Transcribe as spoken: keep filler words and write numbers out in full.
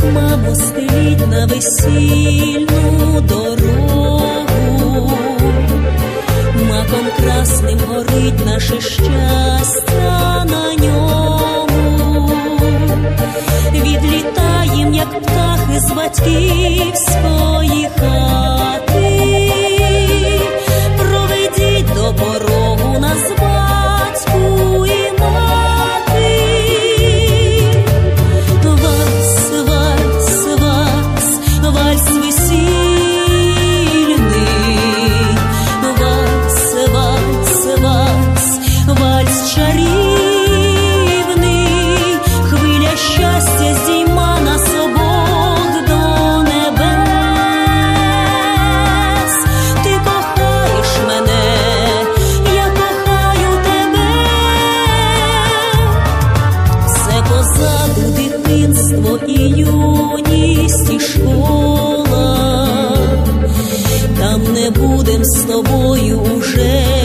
Мамо, стеліть на весільну дорогу, маком красним горить наше щастя на ньому. Відлітаєм, як птахи з батьківської хати, проведіть до порогу нас батьку і мати. Вальс, вальс, вальс, вальс весільний, вальс, вальс, вальс, вальс чарівний, хвиля щастя здійма нас обох до небес. Ти кохаєш мене, я кохаю тебе. Все позаду дитинство і юність, і школа, там не будем з тобою уже